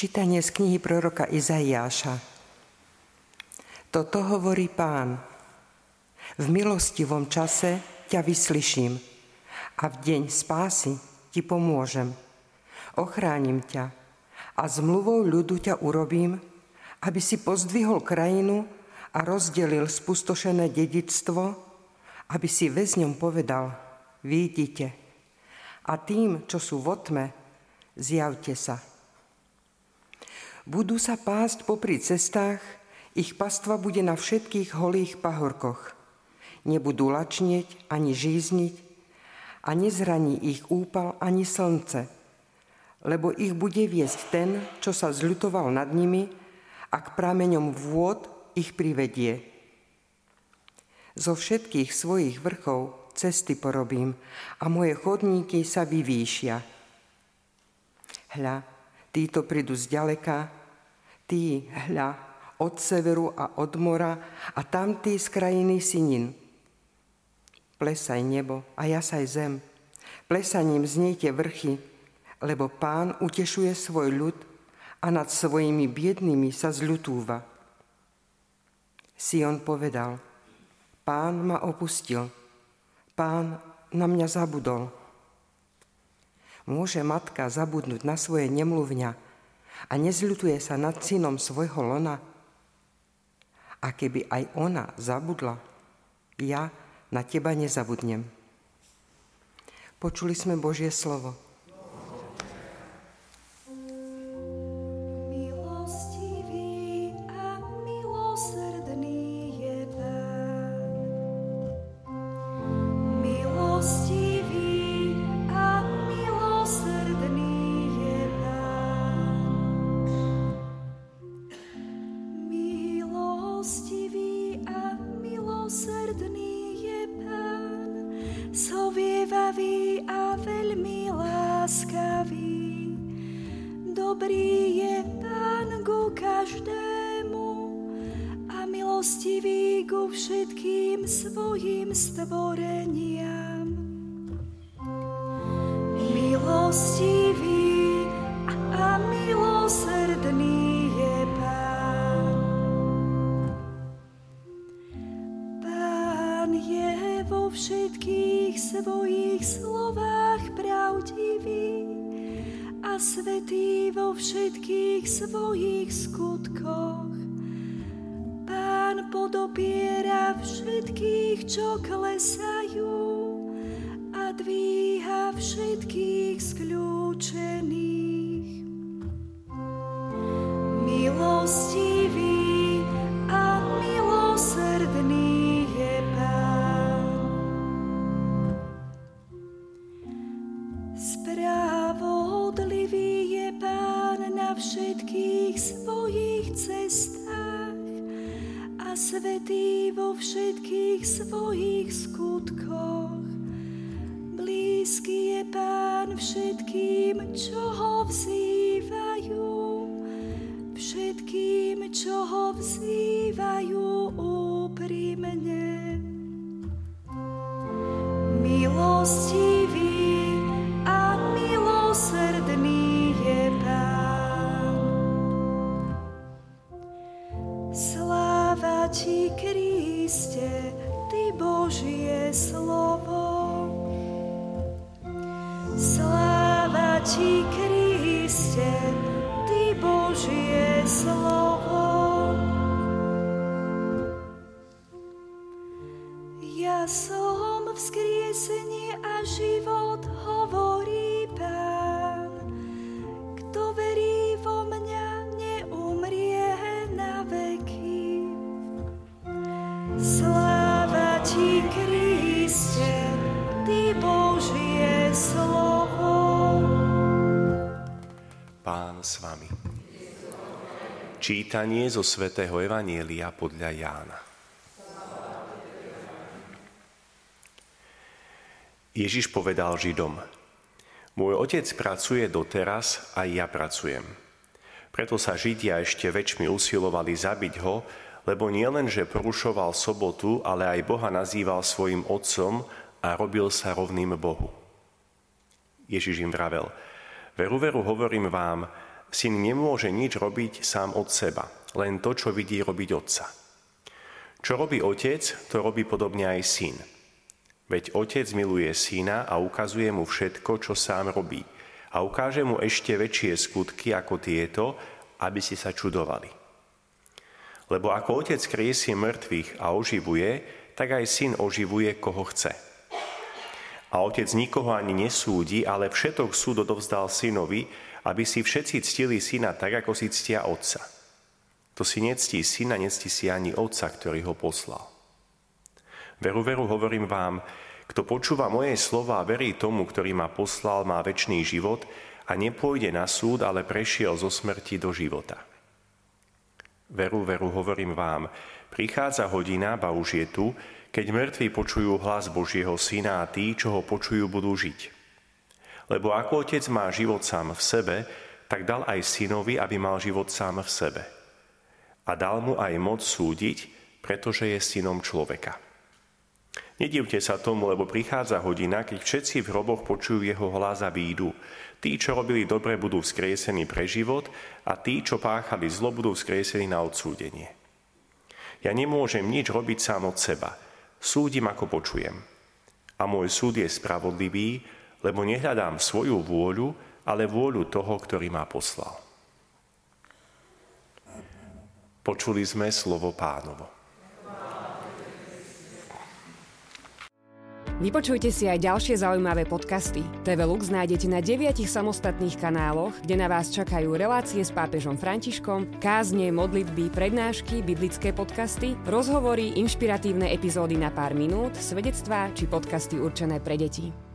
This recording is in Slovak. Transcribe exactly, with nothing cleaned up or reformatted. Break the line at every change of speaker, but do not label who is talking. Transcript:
Čítanie z knihy proroka Izaiáša. Toto hovorí Pán. V milostivom čase ťa vyslyším a v deň spásy ti pomôžem. Ochránim ťa a zmluvou ľudu ťa urobím, aby si pozdvihol krajinu a rozdelil spustošené dedičstvo, aby si väzňom povedal: výjdite, a tým, čo sú vo tme, zjavte sa. Budú sa pásť popri cestách, ich pastva bude na všetkých holých pahorkoch. Nebudú lačnieť ani žízniť a nezraní ich úpal ani slnce, lebo ich bude viesť ten, čo sa zľutoval nad nimi, a k prameňom vôd ich privedie. Zo všetkých svojich vrchov cesty porobím a moje chodníky sa vyvýšia. Hľa, títo prídu zďaleka, tí, hľa, od severu a od mora a tamtí z krajiny Sinín. Plesaj nebo a jasaj zem, plesaním znejte vrchy, lebo Pán utešuje svoj ľud a nad svojimi biednými sa zľutúva. Sion povedal: Pán ma opustil, Pán na mňa zabudol. Môže matka zabudnúť na svoje nemluvňa a nezľutuje sa nad synom svojho lona? A keby aj ona zabudla, ja na teba nezabudnem. Počuli sme Božie slovo.
Sovievavý a veľmi láskavý, dobrý je Pán ku každému a milostivý ku všetkým svojim stvoreniam. Milostivý a milosrdný je Pán. Pán je vo všetkých svojich slovách pravdivý a svätý vo všetkých svojich skutkoch. Pán podopiera všetkých, čo klesajú, a dvíha všetkých skľúčených. Milostivý a milosrdný je Pán. Spravodlivý je Pán na všetkých svojich cestách a svätý vo všetkých svojich skutkoch. Blízky je Pán všetkým, čo ho vzývajú, všetkým, čo ho vzývajú úprimne. Milostivý a milosrdný je Pán. Sláva ti, Kriste, ty Božie slovo. Sláva ti, Kriste, ty Božie slovo. Ja som vzkriesenie a život, hovorí Pán. Kto verí vo mňa, neumrie na veky. Sláva ti, Kriste, ty Božie slovo.
Pán s vami. Čítanie zo svätého Evanjelia podľa Jána. Ježiš povedal Židom: Môj otec pracuje doteraz, aj ja pracujem. Preto sa Židia ešte väčšmi usilovali zabiť ho, lebo nielen, že porušoval sobotu, ale aj Boha nazýval svojim otcom a robil sa rovným Bohu. Ježiš im vravel: Veru, veru, hovorím vám, Syn nemôže nič robiť sám od seba, len to, čo vidí robiť otca. Čo robí otec, to robí podobne aj syn. Veď otec miluje syna a ukazuje mu všetko, čo sám robí. A ukáže mu ešte väčšie skutky ako tieto, aby ste sa čudovali. Lebo ako otec kriesie mŕtvych a oživuje, tak aj syn oživuje, koho chce. A otec nikoho ani nesúdi, ale všetok súd odovzdal synovi, aby si všetci ctili syna tak, ako si ctia otca. To si nectí syna, nectí si ani otca, ktorý ho poslal. Veru, veru, hovorím vám, kto počúva moje slova a verí tomu, ktorý ma poslal, má večný život a nepôjde na súd, ale prešiel zo smrti do života. Veru, veru, hovorím vám, prichádza hodina, ba už je tu, keď mŕtvi počujú hlas Božieho Syna a tí, čo ho počujú, budú žiť. Lebo ako otec má život sám v sebe, tak dal aj synovi, aby mal život sám v sebe. A dal mu aj moc súdiť, pretože je synom človeka. Nedivte sa tomu, lebo prichádza hodina, keď všetci v hroboch počujú jeho hlas a výjdu. Tí, čo robili dobre, budú vzkriesení pre život a tí, čo páchali zlo, budú vzkriesení na odsúdenie. Ja nemôžem nič robiť sám od seba. Súdim, ako počujem. A môj súd je spravodlivý, lebo nehľadám svoju vôľu, ale vôľu toho, ktorý ma poslal. Počuli sme slovo Pánovo.
Vypočujte si aj ďalšie zaujímavé podcasty. té vé Lux nájdete na deviatich samostatných kanáloch, kde na vás čakajú relácie s pápežom Františkom, kázne, modlitby, prednášky, biblické podcasty, rozhovory, inšpiratívne epizódy na pár minút, svedectvá či podcasty určené pre deti.